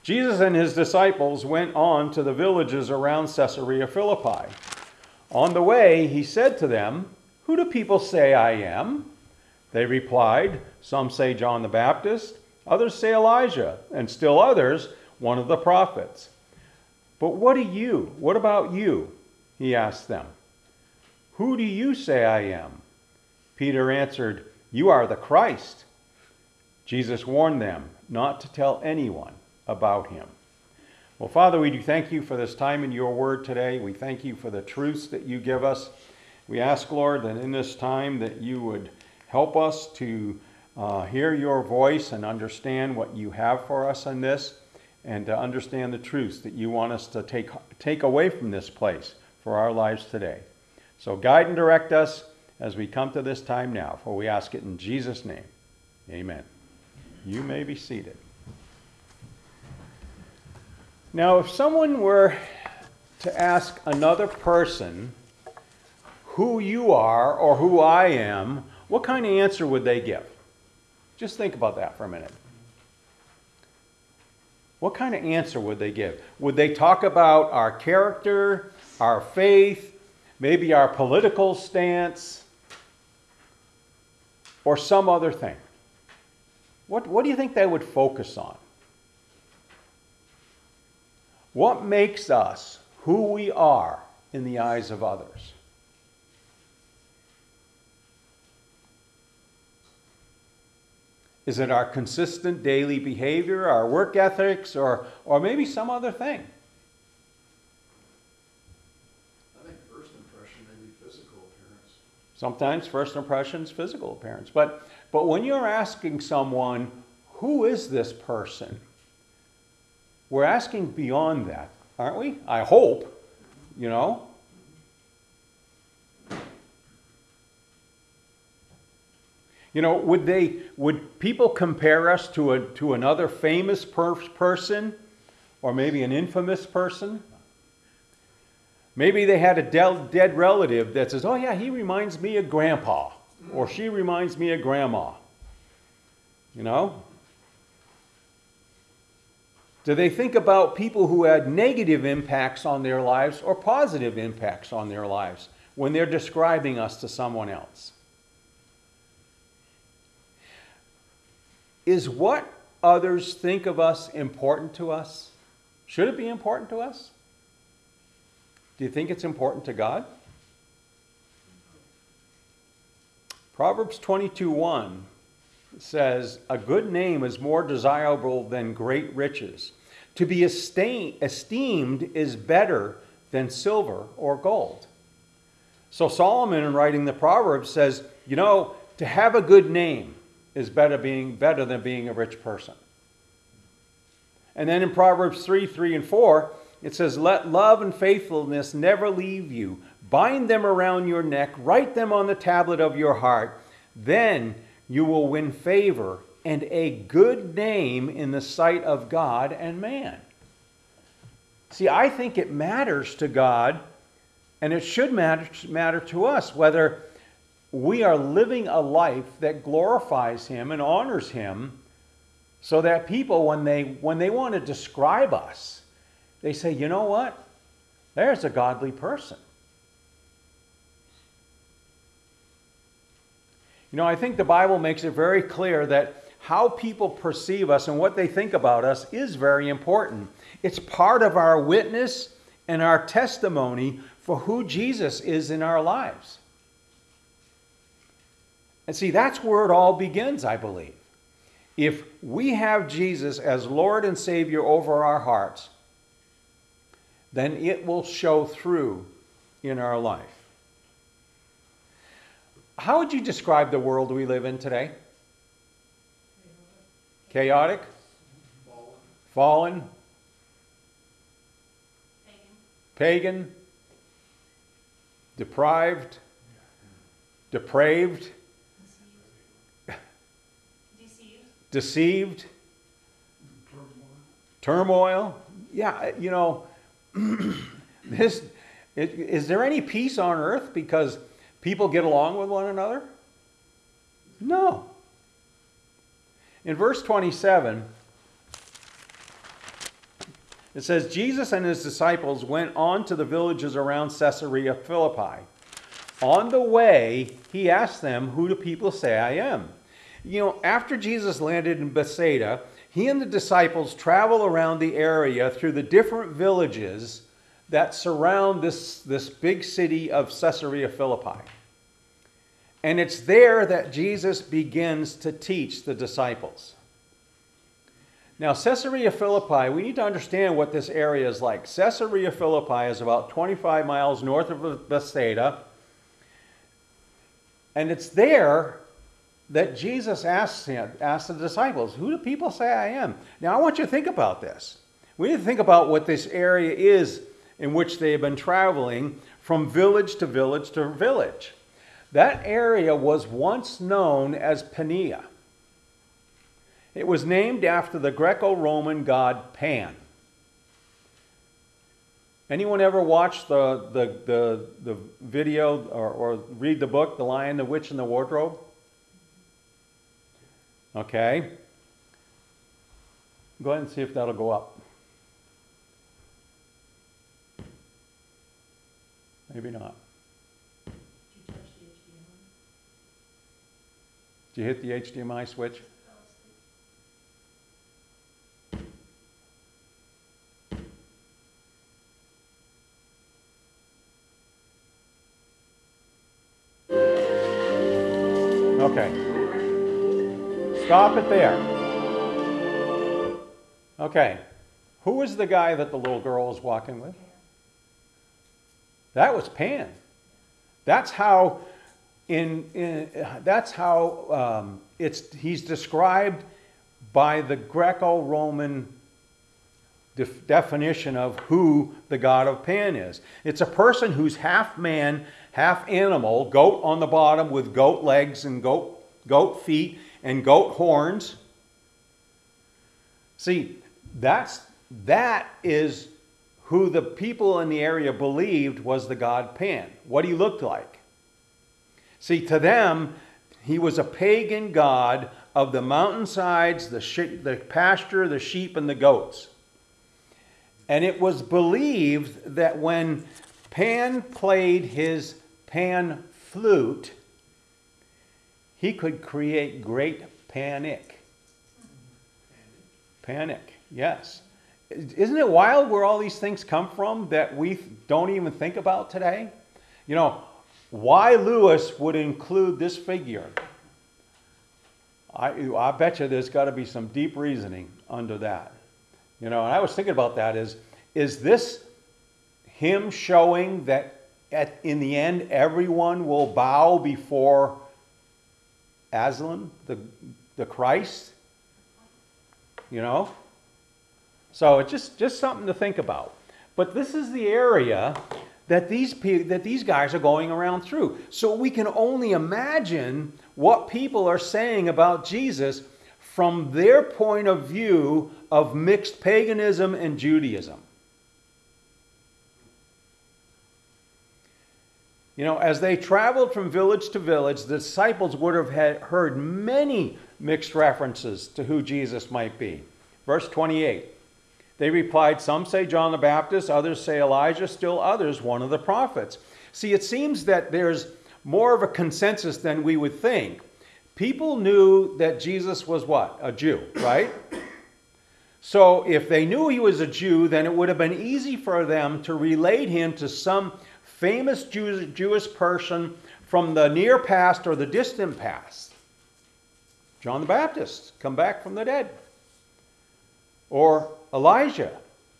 Jesus and his disciples went on to the villages around Caesarea Philippi. On the way, he said to them, "Who do people say I am?" They replied, "Some say John the Baptist, others say Elijah, and still others, one of the prophets." "But what about you?" he asked them. "Who do you say I am?" Peter answered, "You are the Christ." Jesus warned them not to tell anyone about him. Well, Father, we do thank you for this time in your word today. We thank you for the truths that you give us. We ask, Lord, that in this time that you would help us to hear your voice and understand what you have for us in this, and to understand the truths that you want us to take away from this place for our lives today. So guide and direct us as we come to this time now, for we ask it in Jesus' name. Amen. You may be seated. Now, if someone were to ask another person who you are or who I am, what kind of answer would they give? Just think about that for a minute. What kind of answer would they give? Would they talk about our character, our faith, maybe our political stance, or some other thing? What do you think they would focus on? What makes us who we are in the eyes of others? Is it our consistent daily behavior, our work ethics, or maybe some other thing? I think first impression may be physical appearance. Sometimes first impression is physical appearance. But when you're asking someone, who is this person? We're asking beyond that, aren't we? I hope, you know. You know, would people compare us to another famous person, or maybe an infamous person? Maybe they had a dead relative that says, "Oh yeah, he reminds me of Grandpa," or "She reminds me of Grandma." You know? Do they think about people who had negative impacts on their lives or positive impacts on their lives when they're describing us to someone else? Is what others think of us important to us? Should it be important to us? Do you think it's important to God? Proverbs 22:1 says, "A good name is more desirable than great riches. To be esteemed is better than silver or gold." So Solomon, in writing the Proverbs, says, you know, to have a good name is better than being a rich person. And then in Proverbs 3 and 4, it says, "Let love and faithfulness never leave you. Bind them around your neck, write them on the tablet of your heart. Then you will win favor and a good name in the sight of God and man." See, I think it matters to God, and it should matter to us whether we are living a life that glorifies Him and honors Him, so that people, when they want to describe us, they say, you know what? There's a godly person. You know, I think the Bible makes it very clear that how people perceive us and what they think about us is very important. It's part of our witness and our testimony for who Jesus is in our lives. And see, that's where it all begins, I believe. If we have Jesus as Lord and Savior over our hearts, then it will show through in our life. How would you describe the world we live in today? Chaotic? Fallen? Pagan? Deprived? Depraved? Deceived? Turmoil? Yeah, you know, is there any peace on earth because people get along with one another? No. In verse 27, It says, Jesus and his disciples went on to the villages around Caesarea Philippi. On the way, he asked them, who do people say I am? You know, after Jesus landed in Bethsaida, he and the disciples travel around the area through the different villages that surround this big city of Caesarea Philippi. And it's there that Jesus begins to teach the disciples. Now, Caesarea Philippi, we need to understand what this area is like. Caesarea Philippi is about 25 miles north of Bethsaida. And it's there that Jesus asked the disciples, who do people say I am? Now, I want you to think about this. We need to think about what this area is in which they have been traveling from village to village to village. That area was once known as Pania. It was named after the Greco-Roman god Pan. Anyone ever watch the video or read the book, The Lion, the Witch, and the Wardrobe? Okay. Go ahead and see if that'll go up. Maybe not. Did you hit the HDMI switch? Okay. Stop it there. Okay. Who was the guy that the little girl was walking with? That was Pan. That's how he's described by the Greco-Roman definition of who the god of Pan is. It's a person who's half man, half animal, goat on the bottom with goat legs and goat feet and goat horns. See, that is who the people in the area believed was the god Pan, what he looked like. See, to them, he was a pagan god of the mountainsides, the pasture, the sheep, and the goats. And it was believed that when Pan played his pan flute, he could create great panic. Panic, yes. Isn't it wild where all these things come from that we don't even think about today? You know, why Lewis would include this figure, I bet you there's got to be some deep reasoning under that. You know, and I was thinking about that is this him showing that in the end everyone will bow before Aslan, the Christ? You know? So it's just something to think about. But this is the area that these guys are going around through. So we can only imagine what people are saying about Jesus from their point of view of mixed paganism and Judaism. You know, as they traveled from village to village, the disciples would have heard many mixed references to who Jesus might be. Verse 28. They replied, some say John the Baptist, others say Elijah, still others one of the prophets. See, it seems that there's more of a consensus than we would think. People knew that Jesus was what? A Jew, right? So if they knew he was a Jew, then it would have been easy for them to relate him to some famous Jewish person from the near past or the distant past. John the Baptist, come back from the dead. Or Elijah,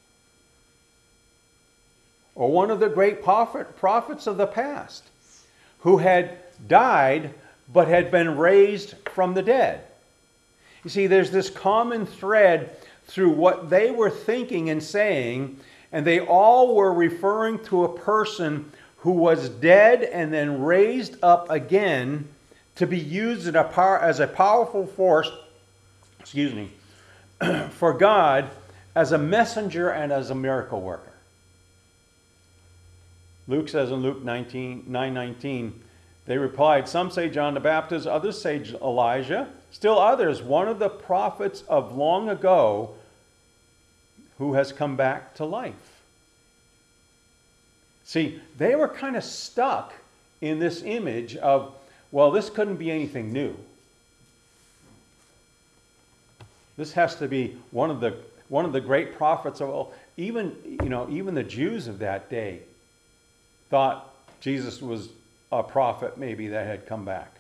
or one of the great prophets of the past who had died but had been raised from the dead. You see, there's this common thread through what they were thinking and saying, and they all were referring to a person who was dead and then raised up again to be used as a powerful force, for God, as a messenger and as a miracle worker. Luke says in Luke 9:19, they replied, some say John the Baptist, others say Elijah, still others, one of the prophets of long ago who has come back to life. See, they were kind of stuck in this image of, well, this couldn't be anything new. This has to be one of the great prophets of all. Even the Jews of that day thought Jesus was a prophet maybe that had come back.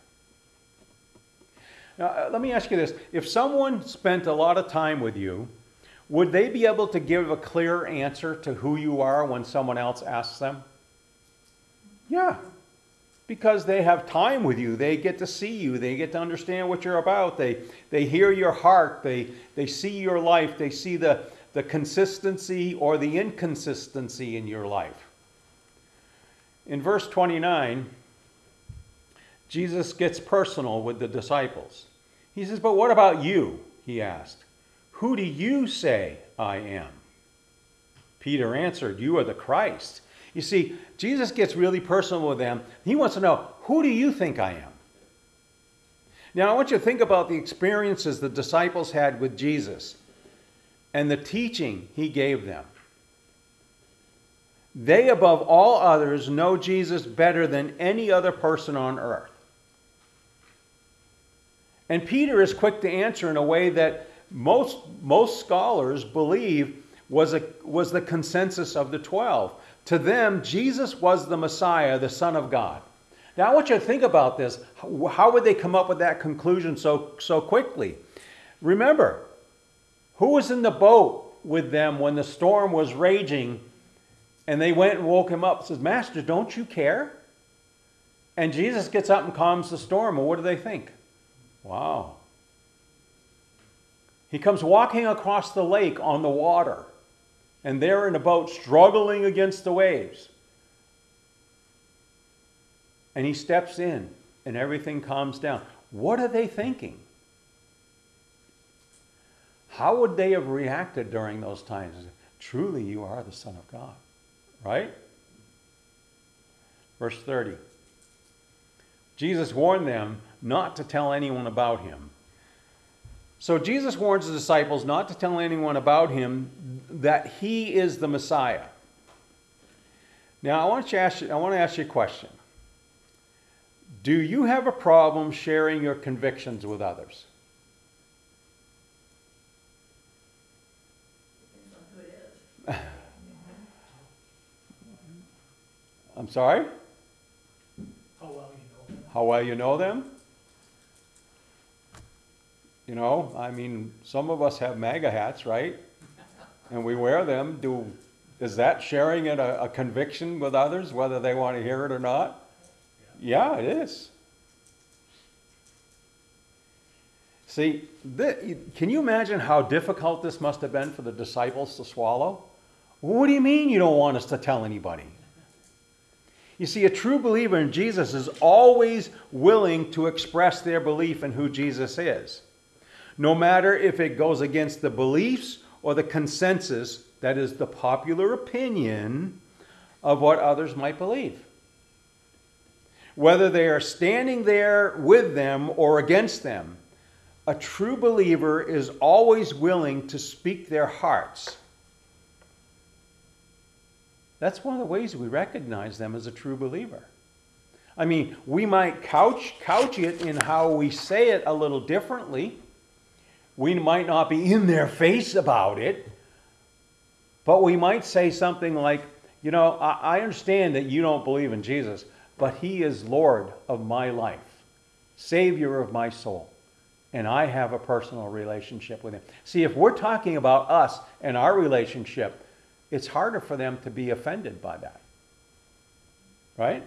Now, let me ask you this. If someone spent a lot of time with you, would they be able to give a clear answer to who you are when someone else asks them? Yeah. Because they have time with you. They get to see you. They get to understand what you're about. They hear your heart. They see your life. They see the consistency or the inconsistency in your life. In verse 29, Jesus gets personal with the disciples. He says, "But what about you?" he asked. "Who do you say I am?" Peter answered, "You are the Christ." You see, Jesus gets really personal with them. He wants to know, who do you think I am? Now, I want you to think about the experiences the disciples had with Jesus and the teaching he gave them. They, above all others, know Jesus better than any other person on earth. And Peter is quick to answer in a way that most scholars believe was the consensus of the 12. To them, Jesus was the Messiah, the Son of God. Now, I want you to think about this. How would they come up with that conclusion so quickly? Remember, who was in the boat with them when the storm was raging and they went and woke him up and says, "Master, don't you care?" And Jesus gets up and calms the storm. And what do they think? Wow. He comes walking across the lake on the water. And they're in a boat struggling against the waves. And he steps in and everything calms down. What are they thinking? How would they have reacted during those times? Truly, you are the Son of God. Right? Verse 30. Jesus warned them not to tell anyone about him. So Jesus warns the disciples not to tell anyone about him that he is the Messiah. Now, I want to ask you a question. Do you have a problem sharing your convictions with others? I'm sorry? How well you know them. How well you know them? You know, I mean, some of us have MAGA hats, right? And we wear them. Is that sharing a conviction with others, whether they want to hear it or not? Yeah, it is. See, can you imagine how difficult this must have been for the disciples to swallow? What do you mean you don't want us to tell anybody? You see, a true believer in Jesus is always willing to express their belief in who Jesus is, no matter if it goes against the beliefs or the consensus, that is the popular opinion of what others might believe. Whether they are standing there with them or against them, a true believer is always willing to speak their hearts. That's one of the ways we recognize them as a true believer. I mean, we might couch it in how we say it a little differently. We might not be in their face about it, but we might say something like, you know, I understand that you don't believe in Jesus, but he is Lord of my life, Savior of my soul, and I have a personal relationship with him. See, if we're talking about us and our relationship, it's harder for them to be offended by that, right?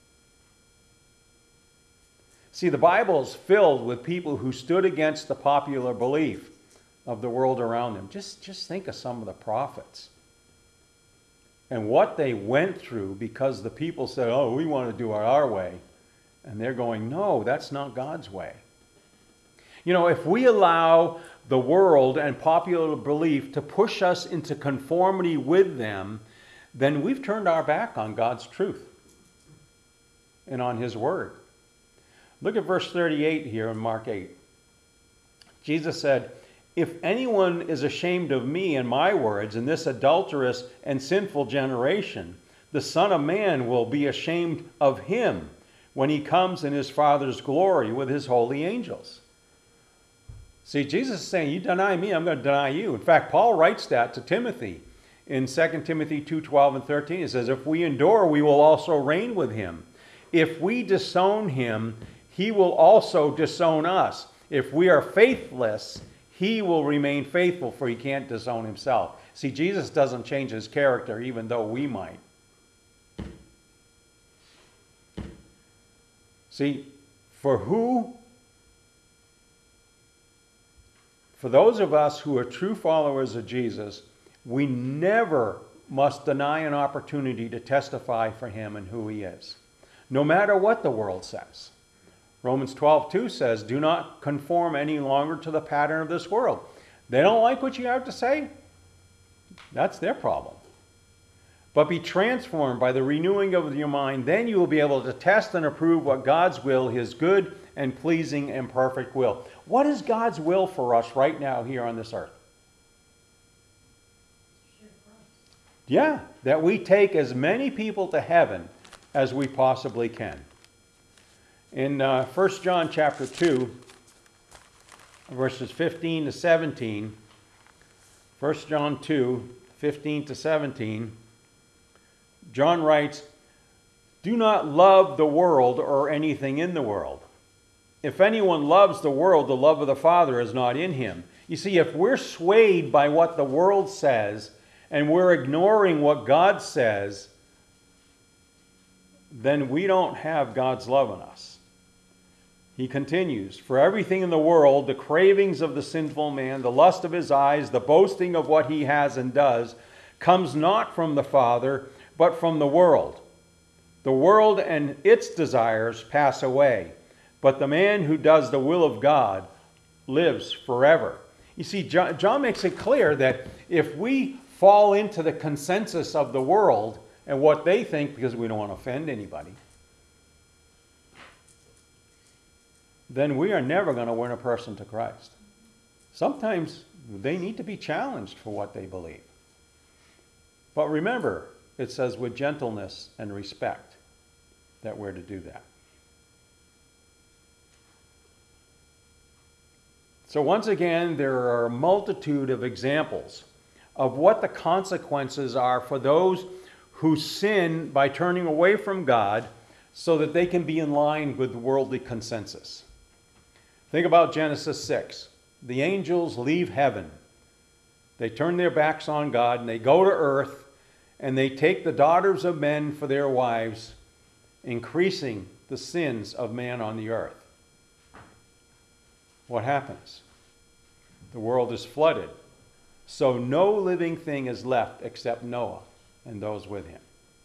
See, the Bible is filled with people who stood against the popular belief of the world around them. Just think of some of the prophets and what they went through because the people said, oh, we want to do it our way. And they're going, no, that's not God's way. You know, if we allow the world and popular belief to push us into conformity with them, then we've turned our back on God's truth and on his word. Look at verse 38 here in Mark 8. Jesus said, If anyone is ashamed of me and my words in this adulterous and sinful generation, the Son of Man will be ashamed of him when he comes in his Father's glory with his holy angels. See, Jesus is saying, you deny me, I'm going to deny you. In fact, Paul writes that to Timothy in 2 Timothy 2:12 and 13. He says, if we endure, we will also reign with him. If we disown him, he will also disown us. If we are faithless, he will remain faithful, for he can't disown himself. See, Jesus doesn't change his character, even though we might. See, for those of us who are true followers of Jesus, we never must deny an opportunity to testify for him and who he is, no matter what the world says. Romans 12:2 says, do not conform any longer to the pattern of this world. They don't like what you have to say? That's their problem. But be transformed by the renewing of your mind. Then you will be able to test and approve what God's will, his good and pleasing and perfect will. What is God's will for us right now here on this earth? Yeah, that we take as many people to heaven as we possibly can. In 1 John chapter 2, verses 15 to 17, 1 John 2, 15 to 17, John writes, do not love the world or anything in the world. If anyone loves the world, the love of the Father is not in him. You see, if we're swayed by what the world says and we're ignoring what God says, then we don't have God's love in us. He continues, for everything in the world, the cravings of the sinful man, the lust of his eyes, the boasting of what he has and does, comes not from the Father, but from the world. The world and its desires pass away, but the man who does the will of God lives forever. You see, John makes it clear that if we fall into the consensus of the world and what they think, because we don't want to offend anybody, then we are never going to win a person to Christ. Sometimes they need to be challenged for what they believe. But remember, it says with gentleness and respect that we're to do that. So once again, there are a multitude of examples of what the consequences are for those who sin by turning away from God so that they can be in line with worldly consensus. Think about Genesis 6. The angels leave heaven. They turn their backs on God and they go to earth and they take the daughters of men for their wives, increasing the sins of man on the earth. What happens? The world is flooded. So no living thing is left except Noah and those with him.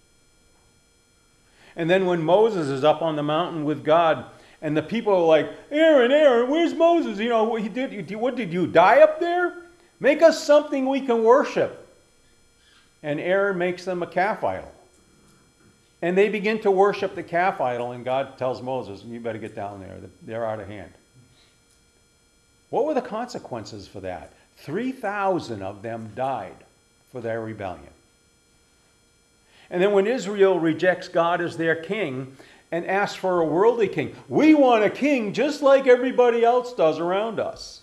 And then when Moses is up on the mountain with God, and the people are like, Aaron, where's Moses? You know, what did you die up there? Make us something we can worship. And Aaron makes them a calf idol. And they begin to worship the calf idol, and God tells Moses, you better get down there. They're out of hand. What were the consequences for that? 3,000 of them died for their rebellion. And then when Israel rejects God as their king and asks for a worldly king, we want a king just like everybody else does around us.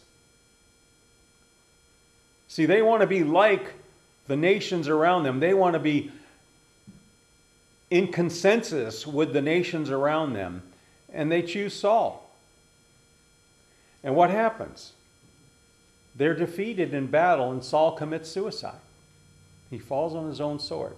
See, they want to be like the nations around them. They want to be in consensus with the nations around them. And they choose Saul. And what happens? They're defeated in battle and Saul commits suicide. He falls on his own sword.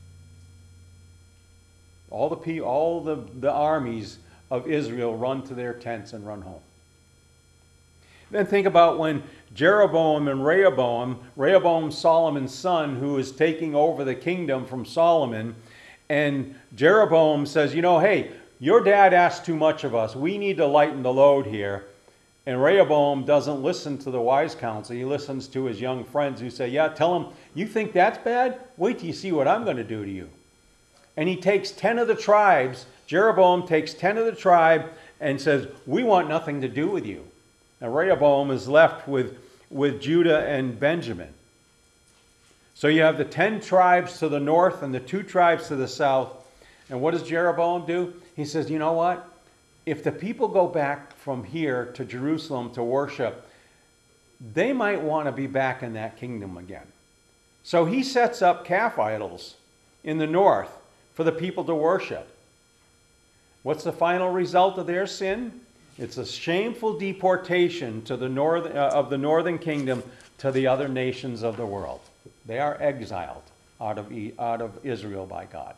All the armies of Israel run to their tents and run home. Then think about when Jeroboam and Rehoboam, Solomon's son, who is taking over the kingdom from Solomon, and Jeroboam says, hey, your dad asked too much of us. We need to lighten the load here. And Rehoboam doesn't listen to the wise counsel. He listens to his young friends who say, yeah, tell him, you think that's bad? Wait till you see what I'm going to do to you. And he takes 10 of the tribes. Jeroboam takes 10 of the tribe and says, we want nothing to do with you. Now Rehoboam is left with with Judah and Benjamin. So you have the 10 tribes to the north and the 2 tribes to the south. And what does Jeroboam do? He says, you know what? If the people go back from here to Jerusalem to worship, they might want to be back in that kingdom again. So he sets up calf idols in the north for the people to worship. What's the final result of their sin? It's a shameful deportation to the of the northern kingdom to the other nations of the world. They are exiled out of Israel by God.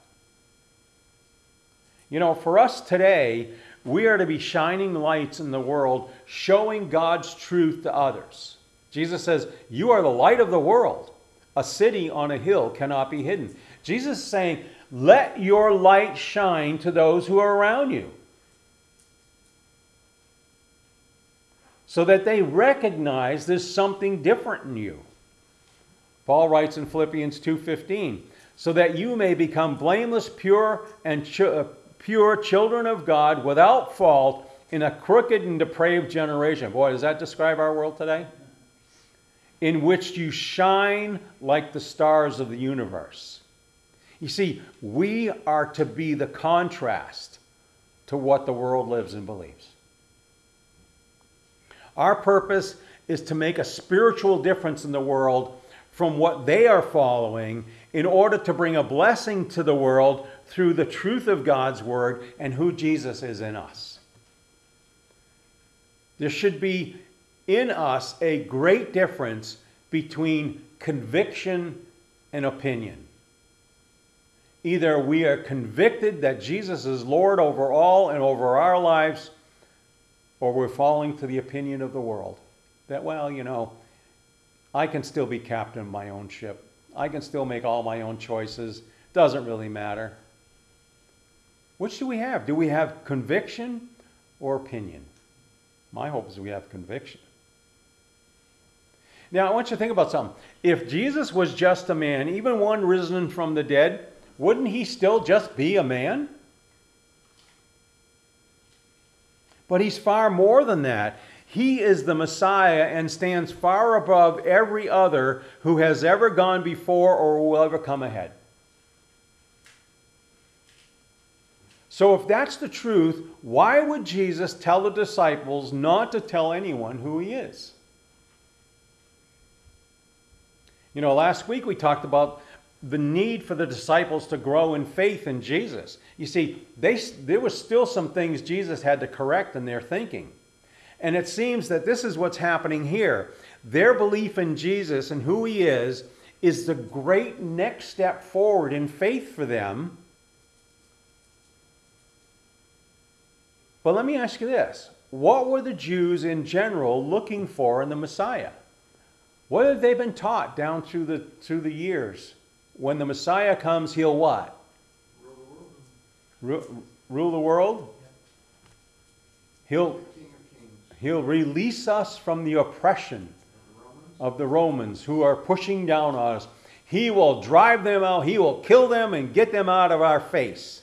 You know, for us today, we are to be shining lights in the world, showing God's truth to others. Jesus says, you are the light of the world. A city on a hill cannot be hidden. Jesus is saying, let your light shine to those who are around you, so that they recognize there's something different in you. Paul writes in Philippians 2:15, so that you may become blameless, pure, and pure children of God without fault in a crooked and depraved generation. Boy, does that describe our world today? In which you shine like the stars of the universe. You see, we are to be the contrast to what the world lives and believes. Our purpose is to make a spiritual difference in the world from what they are following in order to bring a blessing to the world through the truth of God's word and who Jesus is in us. There should be in us a great difference between conviction and opinion. Either we are convicted that Jesus is Lord over all and over our lives, or we're falling to the opinion of the world. That, well, you know, I can still be captain of my own ship. I can still make all my own choices. Doesn't really matter. Which do we have? Do we have conviction or opinion? My hope is we have conviction. Now, I want you to think about something. If Jesus was just a man, even one risen from the dead, wouldn't he still just be a man? But he's far more than that. He is the Messiah and stands far above every other who has ever gone before or will ever come ahead. So if that's the truth, why would Jesus tell the disciples not to tell anyone who he is? You know, last week we talked about the need for the disciples to grow in faith in Jesus. You see, there was still some things Jesus had to correct in their thinking. And it seems that this is what's happening here. Their belief in Jesus and who he is the great next step forward in faith for them. But let me ask you this. What were the Jews in general looking for in the Messiah? What had they been taught down through the years? When the Messiah comes, he'll what? Rule the world? He'll release us from the oppression of the Romans who are pushing down on us. He will drive them out. He will kill them and get them out of our face.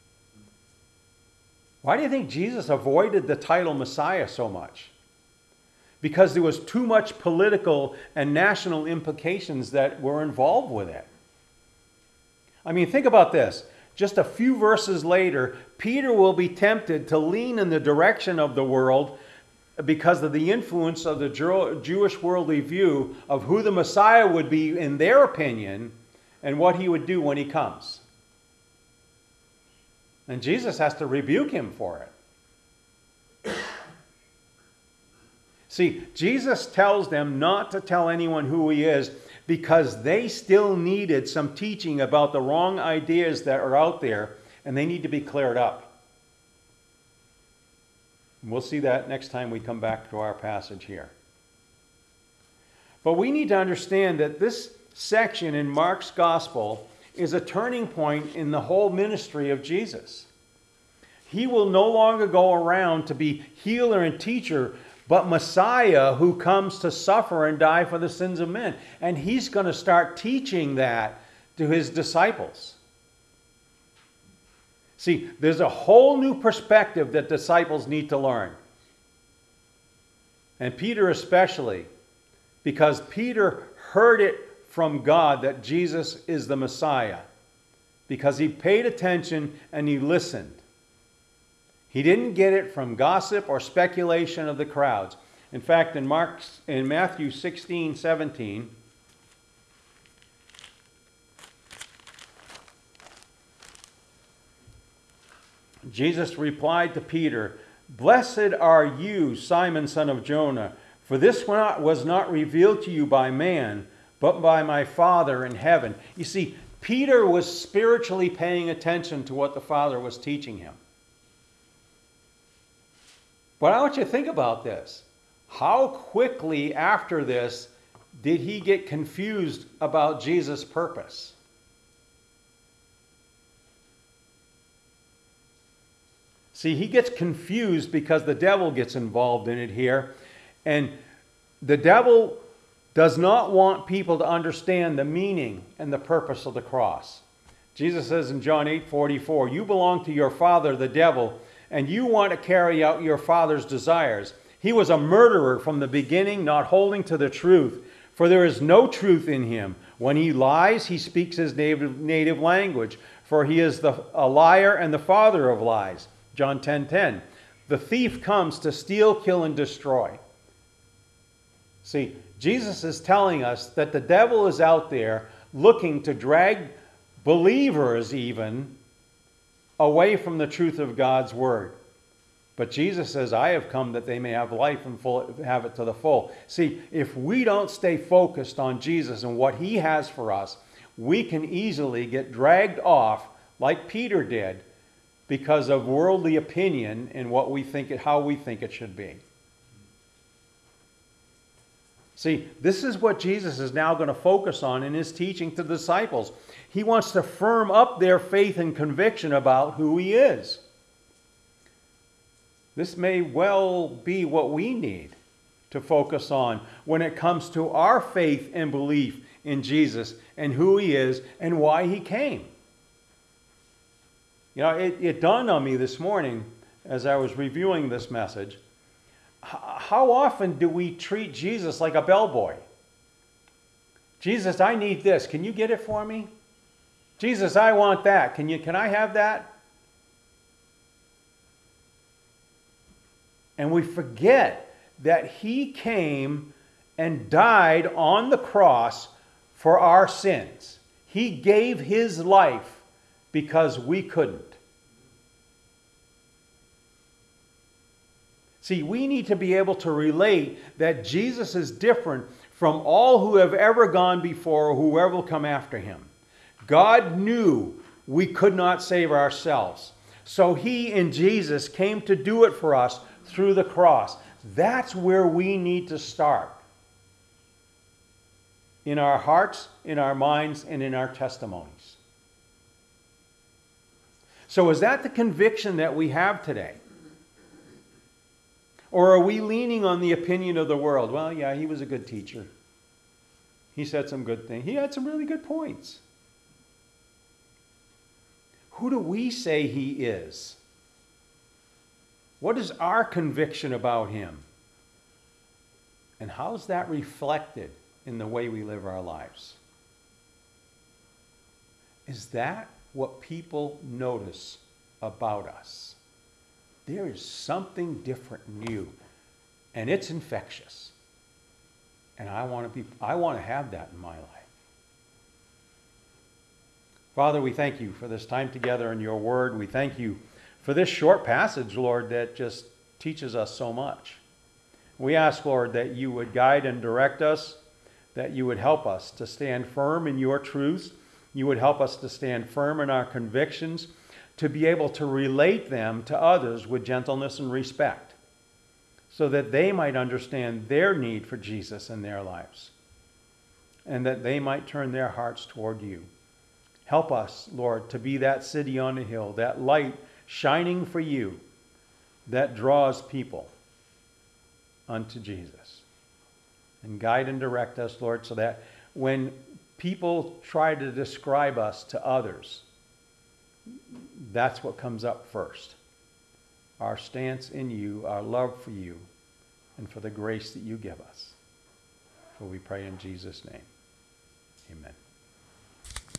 Why do you think Jesus avoided the title Messiah so much? Because there was too much political and national implications that were involved with it. I mean, think about this. Just a few verses later, Peter will be tempted to lean in the direction of the world because of the influence of the Jewish worldly view of who the Messiah would be in their opinion and what he would do when he comes. And Jesus has to rebuke him for it. See, Jesus tells them not to tell anyone who he is because they still needed some teaching about the wrong ideas that are out there, and they need to be cleared up. And we'll see that next time we come back to our passage here. But we need to understand that this section in Mark's gospel is a turning point in the whole ministry of Jesus. He will no longer go around to be healer and teacher, but Messiah who comes to suffer and die for the sins of men. And he's going to start teaching that to his disciples. See, there's a whole new perspective that disciples need to learn. And Peter especially because Peter heard it from God that Jesus is the Messiah, because he paid attention and he listened. He didn't get it from gossip or speculation of the crowds. In fact, in Matthew 16:17, Jesus replied to Peter, "Blessed are you, Simon, son of Jonah, for this was not revealed to you by man, but by my Father in heaven." You see, Peter was spiritually paying attention to what the Father was teaching him. But I want you to think about this. How quickly after this did he get confused about Jesus' purpose? See, he gets confused because the devil gets involved in it here. And the devil does not want people to understand the meaning and the purpose of the cross. Jesus says in John 8:44, "You belong to your father, the devil, and you want to carry out your father's desires. He was a murderer from the beginning, not holding to the truth, for there is no truth in him. When he lies, he speaks his native language, for he is a liar and the father of lies." John 10:10. "The thief comes to steal, kill, and destroy." See, Jesus is telling us that the devil is out there looking to drag believers even away from the truth of God's word. But Jesus says, "I have come that they may have life and have it to the full." See, if we don't stay focused on Jesus and what he has for us, we can easily get dragged off like Peter did because of worldly opinion and how we think it should be. See, this is what Jesus is now going to focus on in his teaching to the disciples. He wants to firm up their faith and conviction about who he is. This may well be what we need to focus on when it comes to our faith and belief in Jesus and who he is and why he came. You know, it dawned on me this morning as I was reviewing this message, how often do we treat Jesus like a bellboy? "Jesus, I need this. Can you get it for me? Jesus, I want that. Can I have that?" And we forget that he came and died on the cross for our sins. He gave his life because we couldn't. See, we need to be able to relate that Jesus is different from all who have ever gone before or whoever will come after him. God knew we could not save ourselves. So he in Jesus came to do it for us through the cross. That's where we need to start. In our hearts, in our minds, and in our testimonies. So is that the conviction that we have today? Or are we leaning on the opinion of the world? Well, yeah, he was a good teacher. He said some good things. He had some really good points. Who do we say he is? What is our conviction about him? And how is that reflected in the way we live our lives? Is that what people notice about us? There is something different in you, and it's infectious. And I want to have that in my life. Father, we thank you for this time together in your word. We thank you for this short passage, Lord, that just teaches us so much. We ask, Lord, that you would guide and direct us, that you would help us to stand firm in your truths. You would help us to stand firm in our convictions, to be able to relate them to others with gentleness and respect, so that they might understand their need for Jesus in their lives, and that they might turn their hearts toward you. Help us, Lord, to be that city on a hill, that light shining for you that draws people unto Jesus. And guide and direct us, Lord, so that when people try to describe us to others, that's what comes up first. Our stance in you, our love for you, and for the grace that you give us. For we pray in Jesus' name. Amen.